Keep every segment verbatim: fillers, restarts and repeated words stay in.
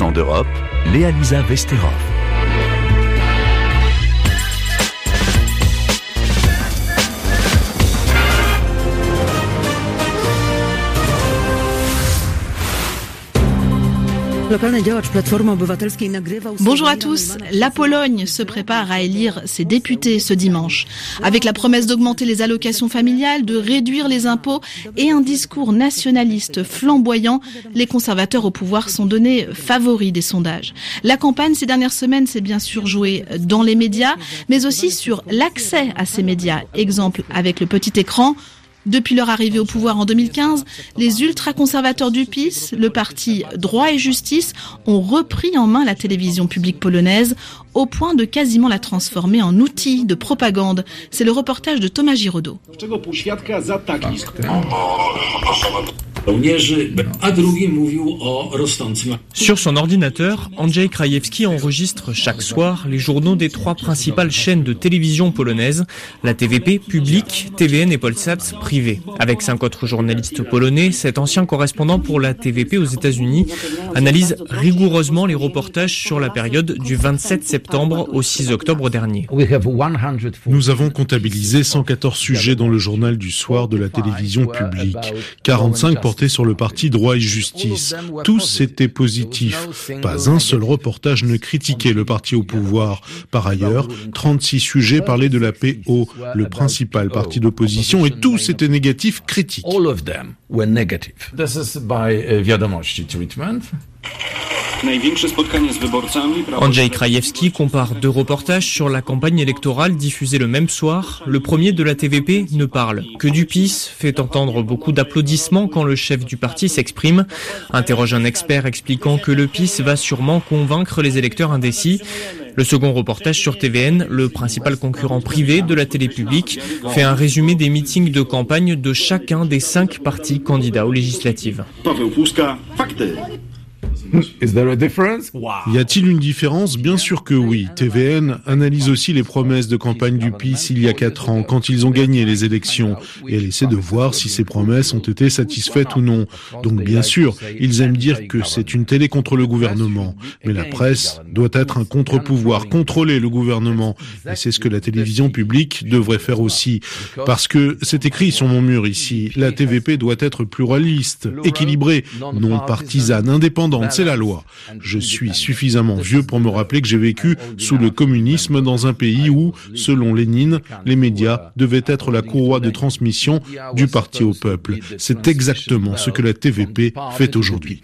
temps d'Europe, Léa-Lisa Vesterov. Bonjour à tous. La Pologne se prépare à élire ses députés ce dimanche. Avec la promesse d'augmenter les allocations familiales, de réduire les impôts et un discours nationaliste flamboyant, les conservateurs au pouvoir sont donnés favoris des sondages. La campagne ces dernières semaines s'est bien sûr jouée dans les médias, mais aussi sur l'accès à ces médias. Exemple avec le petit écran. Depuis leur arrivée au pouvoir en deux mille quinze, les ultra-conservateurs du P I S, le parti Droit et Justice, ont repris en main la télévision publique polonaise au point de quasiment la transformer en outil de propagande. C'est le reportage de Thomas Giraudot. Sur son ordinateur, Andrzej Krajewski enregistre chaque soir les journaux des trois principales chaînes de télévision polonaises, la T V P publique, T V N et Polsat privé. Avec cinq autres journalistes polonais, cet ancien correspondant pour la T V P aux États-Unis analyse rigoureusement les reportages sur la période du vingt-sept septembre au six octobre dernier. Nous avons comptabilisé cent quatorze sujets dans le journal du soir de la télévision publique, quarante-cinq portés sur le parti Droit et Justice. Tous étaient positifs. Pas un seul reportage ne critiquait le parti au pouvoir. Par ailleurs, trente-six sujets parlaient de la P O, le principal parti d'opposition, et tous étaient négatifs, critiques. All of them were negative. This is by Wiadomości treatment. Andrzej Krajewski compare deux reportages sur la campagne électorale diffusés le même soir. Le premier de la T V P ne parle que du P I S, fait entendre beaucoup d'applaudissements quand le chef du parti s'exprime. Interroge un expert expliquant que le P I S va sûrement convaincre les électeurs indécis. Le second reportage sur T V N, le principal concurrent privé de la télé publique, fait un résumé des meetings de campagne de chacun des cinq partis candidats aux législatives. Is there a difference? Y a-t-il une différence? Bien sûr que oui. T V N analyse aussi les promesses de campagne du P I S il y a quatre ans, quand ils ont gagné les élections, et elle essaie de voir si ces promesses ont été satisfaites ou non. Donc bien sûr, ils aiment dire que c'est une télé contre le gouvernement, mais la presse doit être un contre-pouvoir, contrôler le gouvernement, et c'est ce que la télévision publique devrait faire aussi, parce que c'est écrit sur mon mur ici, la T V P doit être pluraliste, équilibrée, non partisane, indépendante. C'est la loi. Je suis suffisamment vieux pour me rappeler que j'ai vécu sous le communisme dans un pays où, selon Lénine, les médias devaient être la courroie de transmission du parti au peuple. C'est exactement ce que la T V P fait aujourd'hui.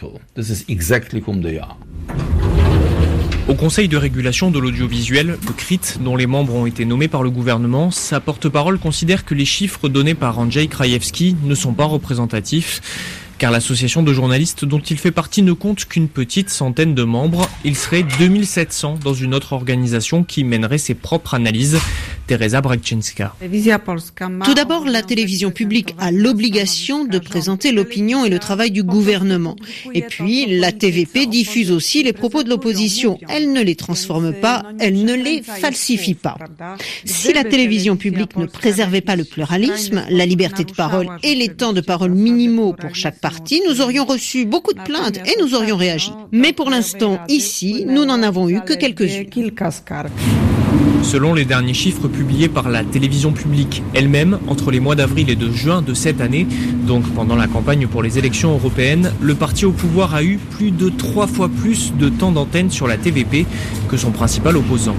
Au Conseil de régulation de l'audiovisuel, le C R I T, dont les membres ont été nommés par le gouvernement, sa porte-parole considère que les chiffres donnés par Andrzej Krajewski ne sont pas représentatifs. Car l'association de journalistes dont il fait partie ne compte qu'une petite centaine de membres. Il serait deux mille sept cents dans une autre organisation qui mènerait ses propres analyses. Teresa Brakczynska. Tout d'abord, la télévision publique a l'obligation de présenter l'opinion et le travail du gouvernement. Et puis, la T V P diffuse aussi les propos de l'opposition. Elle ne les transforme pas, elle ne les falsifie pas. Si la télévision publique ne préservait pas le pluralisme, la liberté de parole et les temps de parole minimaux pour chaque parti, nous aurions reçu beaucoup de plaintes et nous aurions réagi. Mais pour l'instant, ici, nous n'en avons eu que quelques-unes. Selon les derniers chiffres publiés par la télévision publique elle-même, entre les mois d'avril et de juin de cette année, donc pendant la campagne pour les élections européennes, le parti au pouvoir a eu plus de trois fois plus de temps d'antenne sur la T V P que son principal opposant.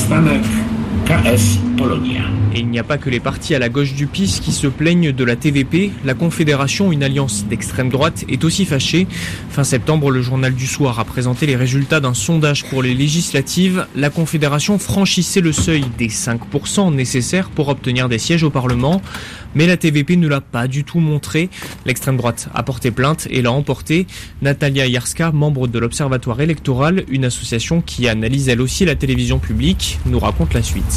Et il n'y a pas que les partis à la gauche du P I S qui se plaignent de la T V P. La Confédération, une alliance d'extrême droite, est aussi fâchée. Fin septembre, le journal du soir a présenté les résultats d'un sondage pour les législatives. La Confédération franchissait le seuil des cinq pour cent nécessaires pour obtenir des sièges au Parlement. Mais la T V P ne l'a pas du tout montré. L'extrême droite a porté plainte et l'a emporté. Natalia Jarska, membre de l'Observatoire électoral, une association qui analyse elle aussi la télévision publique, nous raconte la suite.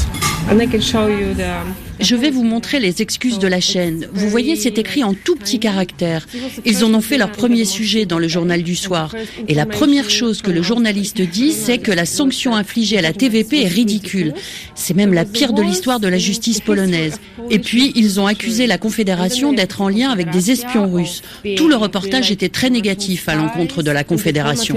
Je vais vous montrer les excuses de la chaîne. Vous voyez, c'est écrit en tout petits caractères. Ils en ont fait leur premier sujet dans le journal du soir. Et la première chose que le journaliste dit, c'est que la sanction infligée à la T V P est ridicule. C'est même la pire de l'histoire de la justice polonaise. Et puis, ils ont accusé accusé la Confédération d'être en lien avec des espions russes. Tout le reportage était très négatif à l'encontre de la Confédération.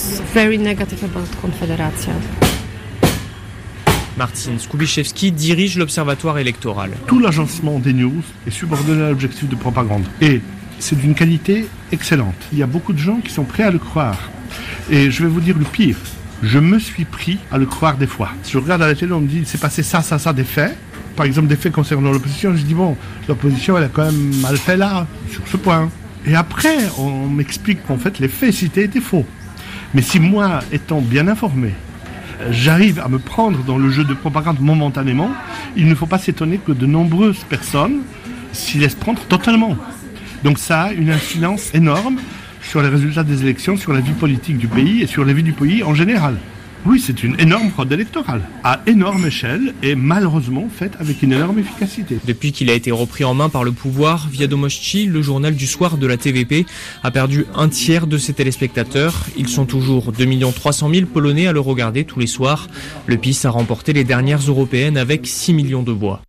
Martin Skubiszewski dirige l'Observatoire électoral. Tout l'agencement des news est subordonné à l'objectif de propagande. Et c'est d'une qualité excellente. Il y a beaucoup de gens qui sont prêts à le croire. Et je vais vous dire le pire. Je me suis pris à le croire des fois. Si je regarde à la télé, on me dit c'est passé ça, ça, ça, des faits. Par exemple, des faits concernant l'opposition. Je dis bon, l'opposition, elle a quand même mal fait là, sur ce point. Et après, on m'explique qu'en fait, les faits cités étaient faux. Mais si moi, étant bien informé, j'arrive à me prendre dans le jeu de propagande momentanément, il ne faut pas s'étonner que de nombreuses personnes s'y laissent prendre totalement. Donc ça a une influence énorme sur les résultats des élections, sur la vie politique du pays et sur la vie du pays en général. Oui, c'est une énorme fraude électorale, à énorme échelle et malheureusement faite avec une énorme efficacité. Depuis qu'il a été repris en main par le pouvoir, Wiadomości, le journal du soir de la T V P, a perdu un tiers de ses téléspectateurs. Ils sont toujours deux millions trois cent mille Polonais à le regarder tous les soirs. Le PiS a remporté les dernières européennes avec six millions de voix.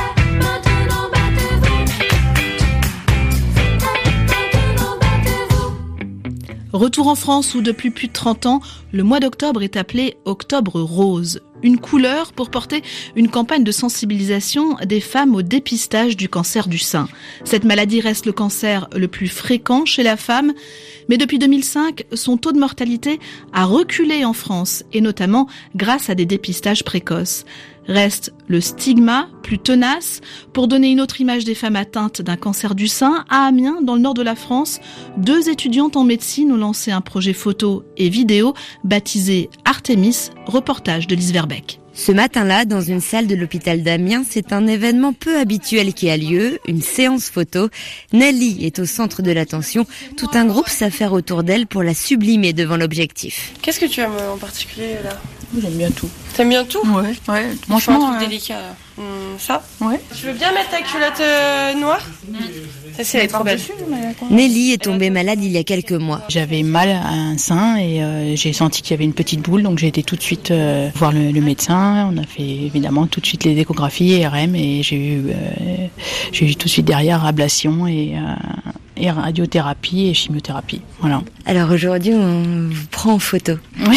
Retour en France où depuis plus de trente ans, le mois d'octobre est appelé Octobre Rose. Une couleur pour porter une campagne de sensibilisation des femmes au dépistage du cancer du sein. Cette maladie reste le cancer le plus fréquent chez la femme, mais depuis deux mille cinq, son taux de mortalité a reculé en France, et notamment grâce à des dépistages précoces. Reste le stigma, plus tenace. Pour donner une autre image des femmes atteintes d'un cancer du sein, à Amiens, dans le nord de la France, deux étudiantes en médecine ont lancé un projet photo et vidéo baptisé Artemis, reportage de Lise Verbeek. Ce matin-là, dans une salle de l'hôpital d'Amiens, c'est un événement peu habituel qui a lieu, une séance photo. Nelly est au centre de l'attention. Tout un groupe s'affaire autour d'elle pour la sublimer devant l'objectif. Qu'est-ce que tu aimes en particulier là ? J'aime bien tout. T'aimes bien tout ? Ouais, ouais. Franchement, un truc euh... délicat. Hum, ça ? Ouais. Tu veux bien mettre ta culotte euh, noire ? Ça, c'est elle est trop belle. Nelly est tombée malade il y a quelques mois. J'avais mal à un sein et euh, j'ai senti qu'il y avait une petite boule, donc j'ai été tout de suite euh, voir le, le médecin. On a fait évidemment tout de suite les échographies, R M, et j'ai eu, euh, j'ai eu tout de suite derrière ablation et, euh, et radiothérapie et chimiothérapie. Voilà. Alors aujourd'hui, on vous prend en photo. Oui.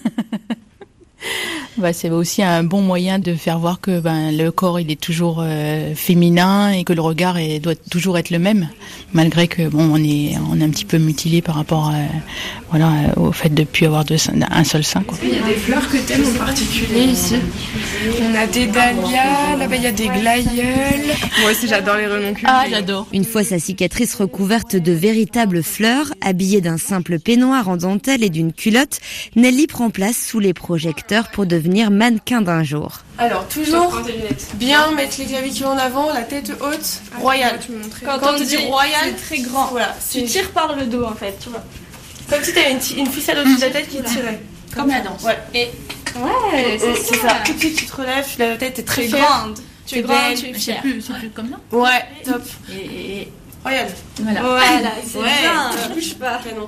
Bah, c'est aussi un bon moyen de faire voir que ben, le corps il est toujours euh, féminin et que le regard est, doit toujours être le même, malgré que bon on est on est un petit peu mutilé par rapport à, voilà au fait de ne plus avoir de, un seul sein, quoi. Il y a des fleurs que t'aimes en particulier ici. On a des dahlias, là-bas il y a des glaïeuls. Moi aussi j'adore les renoncules. Ah j'adore. Une fois sa cicatrice recouverte de véritables fleurs, habillée d'un simple peignoir en dentelle et d'une culotte, Nelly prend place sous les projecteurs pour devenir mannequin d'un jour. Alors, toujours bien mettre les clavicules en avant, la tête haute, royal. Quand, Quand on te dit royal, c'est très grand. Voilà, tu tires par le dos en fait, tu vois. Comme si t'avais une, une ficelle au-dessus de la tête qui tirait. Comme la danse. Ouais. Et ouais, c'est, c'est ça. ça. Tout de suite, tu te relèves, la tête est très grande. Tu es grande, tu es fière. C'est plus, c'est plus comme ça. Ouais, top. Et, et... royal. Voilà. Voilà, c'est ouais. bien. Je bouge pas. Canon.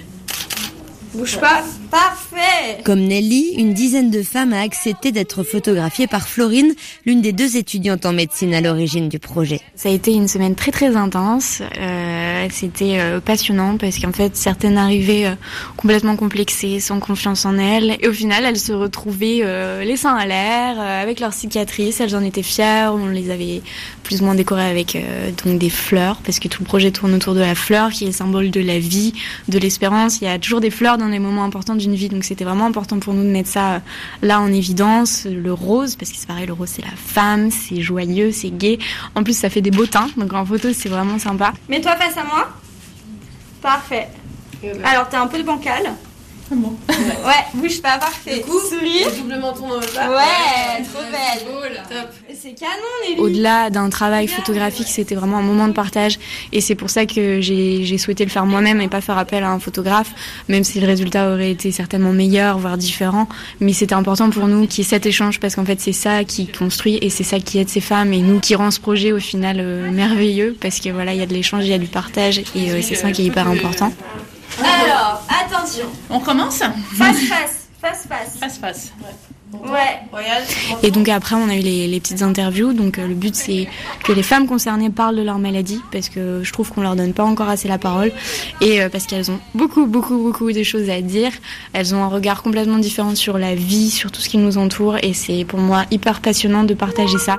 Bouge pas. Parfait. Comme Nelly, une dizaine de femmes a accepté d'être photographiées par Florine, l'une des deux étudiantes en médecine à l'origine du projet. Ça a été une semaine très très intense. Euh, c'était euh, passionnant parce qu'en fait certaines arrivaient euh, complètement complexées, sans confiance en elles, et au final elles se retrouvaient euh, les seins à l'air, euh, avec leurs cicatrices. Elles en étaient fières. On les avait plus ou moins décorées avec euh, donc des fleurs, parce que tout le projet tourne autour de la fleur, qui est le symbole de la vie, de l'espérance. Il y a toujours des fleurs dans les moments importants d'une vie, donc c'était vraiment important pour nous de mettre ça là en évidence. Le rose, parce que c'est pareil, le rose c'est la femme, c'est joyeux, c'est gai, en plus ça fait des beaux teints, donc en photo c'est vraiment sympa. Mets-toi face à moi. Parfait. Alors t'es un peu bancal. C'est bon. Ouais, bouge pas, parfait. Du coup, souris. Double menton dans le bas. Ouais, ouais, trop belle. Beau, là. Top. C'est canon, Nelly. Au-delà d'un travail photographique, c'était vraiment un moment de partage, et c'est pour ça que j'ai, j'ai souhaité le faire moi-même et pas faire appel à un photographe, même si le résultat aurait été certainement meilleur, voire différent. Mais c'était important pour nous qu'il y ait cet échange, parce qu'en fait c'est ça qui construit et c'est ça qui aide ces femmes, et nous qui rend ce projet au final euh, merveilleux, parce que voilà, il y a de l'échange, il y a du partage, et euh, c'est ça qui est hyper important. Alors, attention. On commence ? Face, face, face, face. Face, face. Ouais. Ouais. Et donc après, on a eu les, les petites interviews. Donc euh, le but, c'est que les femmes concernées parlent de leur maladie, parce que je trouve qu'on leur donne pas encore assez la parole, et euh, parce qu'elles ont beaucoup, beaucoup, beaucoup de choses à dire. Elles ont un regard complètement différent sur la vie, sur tout ce qui nous entoure, et c'est pour moi hyper passionnant de partager ça.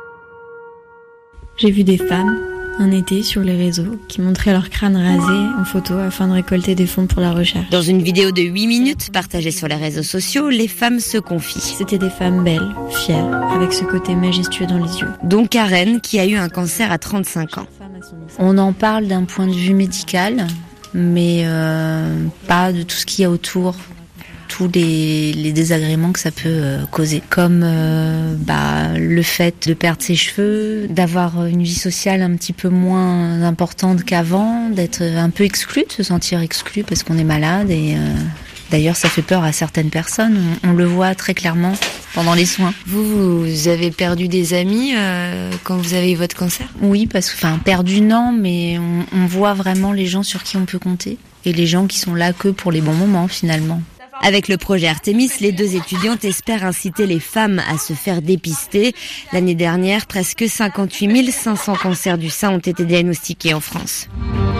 J'ai vu des femmes un été sur les réseaux qui montraient leur crâne rasé en photo afin de récolter des fonds pour la recherche. Dans une vidéo de huit minutes partagée sur les réseaux sociaux, les femmes se confient. C'était des femmes belles, fières, avec ce côté majestueux dans les yeux. Dont Karen, qui a eu un cancer à trente-cinq ans. On en parle d'un point de vue médical, mais euh, pas de tout ce qu'il y a autour. Tous les, les désagréments que ça peut euh, causer, comme euh, bah, le fait de perdre ses cheveux, d'avoir une vie sociale un petit peu moins importante qu'avant, d'être un peu exclu, de se sentir exclu parce qu'on est malade. Et euh, d'ailleurs, ça fait peur à certaines personnes. On, on le voit très clairement pendant les soins. Vous, vous avez perdu des amis euh, quand vous avez eu votre cancer ? Oui, parce que, enfin, perdu non, mais on, on voit vraiment les gens sur qui on peut compter et les gens qui sont là que pour les bons moments finalement. Avec le projet Artemis, les deux étudiantes espèrent inciter les femmes à se faire dépister. L'année dernière, presque cinquante-huit mille cinq cents cancers du sein ont été diagnostiqués en France.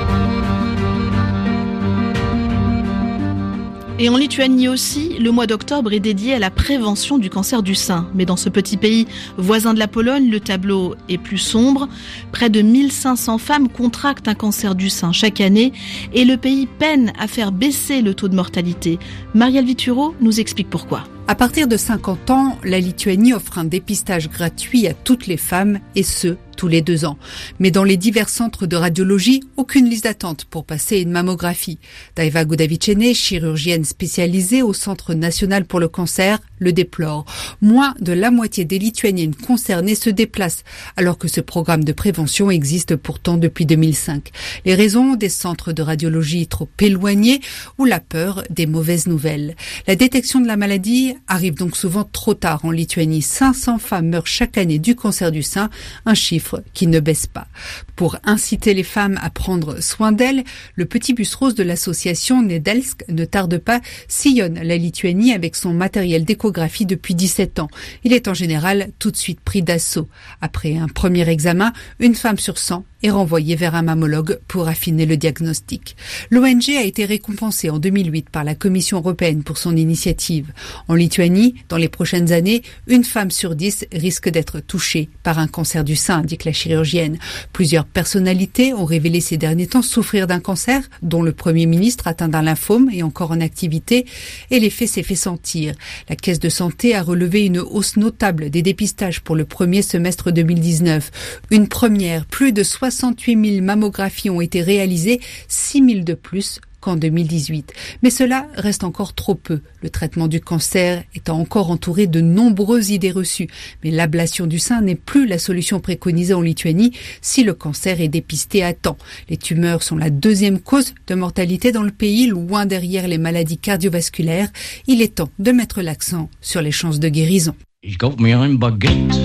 Et en Lituanie aussi, le mois d'octobre est dédié à la prévention du cancer du sein. Mais dans ce petit pays voisin de la Pologne, le tableau est plus sombre. Près de mille cinq cents femmes contractent un cancer du sein chaque année et le pays peine à faire baisser le taux de mortalité. Marielle Vituro nous explique pourquoi. À partir de cinquante ans, la Lituanie offre un dépistage gratuit à toutes les femmes, et ce, tous les deux ans. Mais dans les divers centres de radiologie, aucune liste d'attente pour passer une mammographie. Daiva Gudavicene, chirurgienne spécialisée au Centre national pour le cancer, le déplore. Moins de la moitié des Lituaniennes concernées se déplacent, alors que ce programme de prévention existe pourtant depuis deux mille cinq. Les raisons, des centres de radiologie trop éloignés ou la peur des mauvaises nouvelles. La détection de la maladie arrive donc souvent trop tard en Lituanie. cinq cents femmes meurent chaque année du cancer du sein, un chiffre qui ne baisse pas. Pour inciter les femmes à prendre soin d'elles, le petit bus rose de l'association Nedelsk ne tarde pas, sillonne la Lituanie avec son matériel d'échographie depuis dix-sept ans. Il est en général tout de suite pris d'assaut. Après un premier examen, une femme sur cent est renvoyée vers un mammologue pour affiner le diagnostic. L'O N G a été récompensée en deux mille huit par la Commission européenne pour son initiative. En Lituanie, dans les prochaines années, une femme sur dix risque d'être touchée par un cancer du sein, indique la chirurgienne. Plusieurs personnalités ont révélé ces derniers temps souffrir d'un cancer, dont le Premier ministre atteint d'un lymphome et encore en activité, et l'effet s'est fait sentir. La Caisse de santé a relevé une hausse notable des dépistages pour le premier semestre deux mille dix-neuf. Une première, plus de soixante-huit mille mammographies ont été réalisées, six mille de plus qu'en deux mille dix-huit. Mais cela reste encore trop peu, le traitement du cancer étant encore entouré de nombreuses idées reçues. Mais l'ablation du sein n'est plus la solution préconisée en Lituanie si le cancer est dépisté à temps. Les tumeurs sont la deuxième cause de mortalité dans le pays, loin derrière les maladies cardiovasculaires. Il est temps de mettre l'accent sur les chances de guérison. Ich kauf mir ein Baguette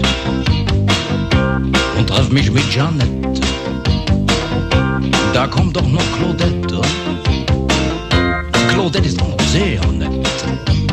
und treff mich mit Janet. Da kommt doch noch Claudette. Claudette ist noch sehr nett.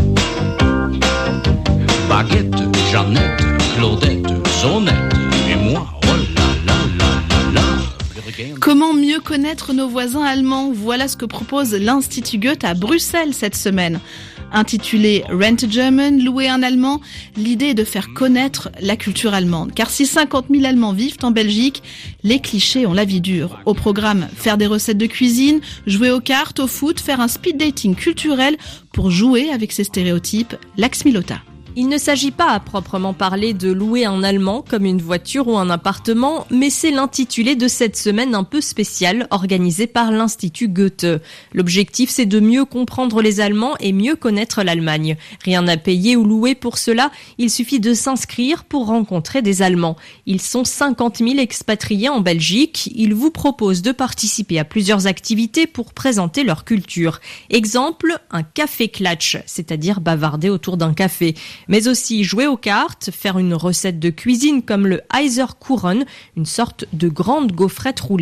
Baguette, Jeannette, Claudette, so nett. Et moi, oh là là là là là. Comment mieux connaître nos voisins allemands ? Voilà ce que propose l'Institut Goethe à Bruxelles cette semaine. Intitulé Rent a German, louer un Allemand, l'idée est de faire connaître la culture allemande. Car si cinquante mille Allemands vivent en Belgique, les clichés ont la vie dure. Au programme, faire des recettes de cuisine, jouer aux cartes, au foot, faire un speed dating culturel pour jouer avec ces stéréotypes. Lax Milota. Il ne s'agit pas à proprement parler de louer un Allemand comme une voiture ou un appartement, mais c'est l'intitulé de cette semaine un peu spéciale organisée par l'Institut Goethe. L'objectif, c'est de mieux comprendre les Allemands et mieux connaître l'Allemagne. Rien à payer ou louer pour cela, il suffit de s'inscrire pour rencontrer des Allemands. Ils sont cinquante mille expatriés en Belgique. Ils vous proposent de participer à plusieurs activités pour présenter leur culture. Exemple, un café-klatsch, c'est-à-dire bavarder autour d'un café. Mais aussi jouer aux cartes, faire une recette de cuisine comme le Eiserkuchen, une sorte de grande gaufrette roulée.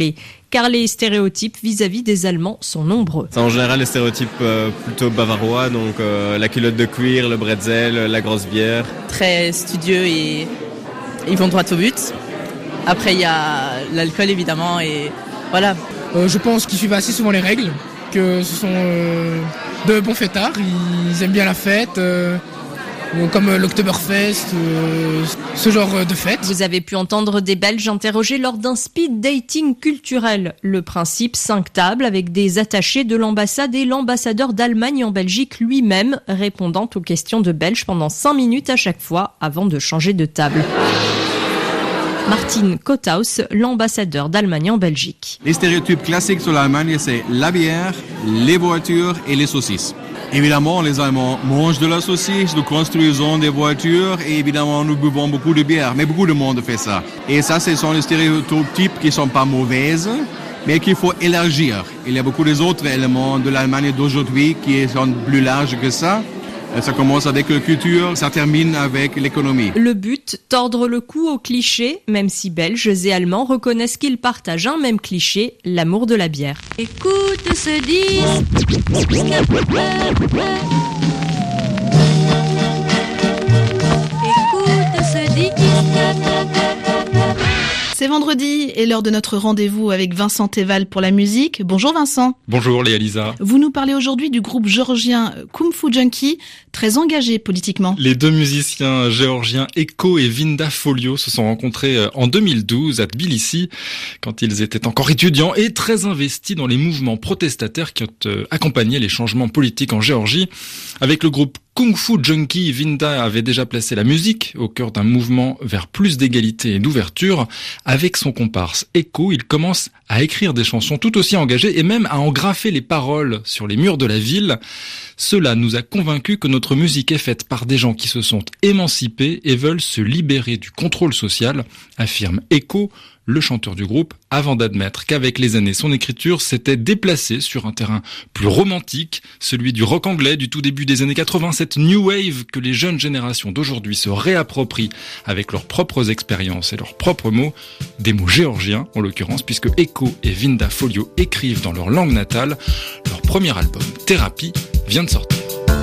car les stéréotypes vis-à-vis des Allemands sont nombreux. C'est en général les stéréotypes euh, plutôt bavarois, donc euh, la culotte de cuir, le bretzel, la grosse bière. Très studieux et ils vont droit au but. Après il y a l'alcool évidemment et voilà. Euh, je pense qu'ils suivent assez souvent les règles, que ce sont euh, de bons fêtards, ils aiment bien la fête. Euh Comme l'Oktoberfest, euh, ce genre de fête. Vous avez pu entendre des Belges interrogés lors d'un speed dating culturel. Le principe, cinq tables avec des attachés de l'ambassade et l'ambassadeur d'Allemagne en Belgique lui-même, répondant aux questions de Belges pendant cinq minutes à chaque fois avant de changer de table. Martin Kothaus, l'ambassadeur d'Allemagne en Belgique. Les stéréotypes classiques sur l'Allemagne, c'est la bière, les voitures et les saucisses. Évidemment, les Allemands mangent de la saucisse, nous construisons des voitures et évidemment nous buvons beaucoup de bière. Mais beaucoup de monde fait ça. Et ça, ce sont les stéréotypes qui ne sont pas mauvaises, mais qu'il faut élargir. Il y a beaucoup d'autres éléments de l'Allemagne d'aujourd'hui qui sont plus larges que ça. Ça commence avec la culture, ça termine avec l'économie. Le but, tordre le cou aux clichés, même si Belges et Allemands reconnaissent qu'ils partagent un même cliché, l'amour de la bière. Écoute ce disque. Écoute ce disque. C'est vendredi et l'heure de notre rendez-vous avec Vincent Teval pour la musique. Bonjour Vincent. Bonjour Léa Lisa. Vous nous parlez aujourd'hui du groupe géorgien Kung Fu Junkie, très engagé politiquement. Les deux musiciens géorgiens Eko et Vinda Folio se sont rencontrés en deux mille douze à Tbilissi, quand ils étaient encore étudiants et très investis dans les mouvements protestataires qui ont accompagné les changements politiques en Géorgie. Avec le groupe Kung Fu Junkie, Vinda avait déjà placé la musique au cœur d'un mouvement vers plus d'égalité et d'ouverture. Avec son comparse Eko, il commence à écrire des chansons tout aussi engagées et même à engraffer les paroles sur les murs de la ville. Cela nous a convaincus que notre musique est faite par des gens qui se sont émancipés et veulent se libérer du contrôle social, affirme Eko, le chanteur du groupe, avant d'admettre qu'avec les années, son écriture s'était déplacée sur un terrain plus romantique, celui du rock anglais du tout début des années quatre-vingts, cette new wave que les jeunes générations d'aujourd'hui se réapproprient avec leurs propres expériences et leurs propres mots, des mots géorgiens en l'occurrence, puisque Eko et Vinda Folio écrivent dans leur langue natale. Leur premier album, Thérapie, vient de sortir.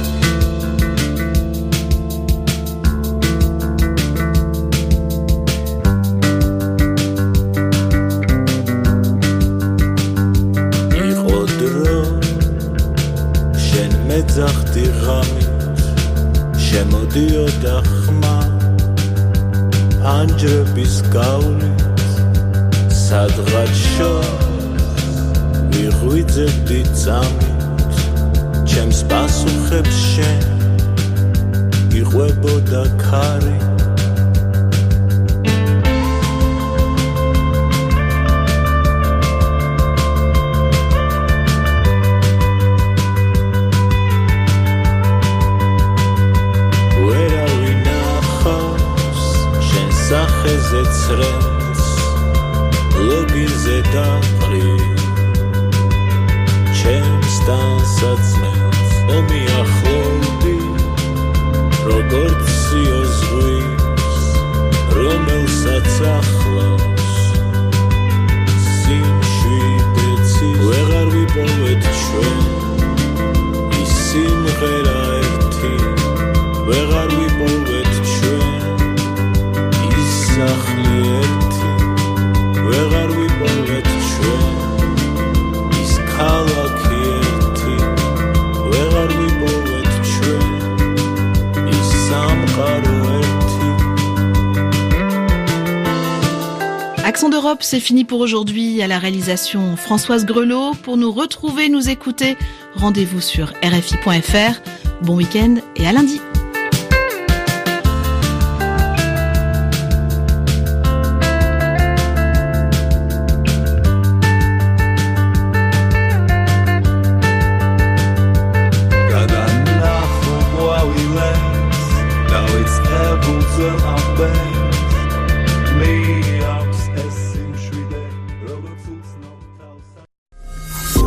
זכתי רמית שמודי אותך מה פנג'ר ביסקאולית סדרת שור ויחווית זה דיצמית צ'ם ספסו חבשן יחווה בו דקארי איזה צרץ, לוגי זה דחרי צ'ם סטנס עצמץ, אומי אחלודי רוגורצי עוזריס רומל סצחלוס סים שוי דציס וגר ויבוא את שוין איסים חילה ארתי וגר ויבוא את שוין סח לי ארתי וגר ויבוא את שוין איסקלה כי ארתי וגר ויבוא את שוין איסם קרו ארתי. Accent d'Europe, c'est fini pour aujourd'hui. À la réalisation Françoise Grelot. Pour nous retrouver, nous écouter, rendez-vous sur R F I point F R. Bon week-end et à lundi. Now it's apples and I'm back.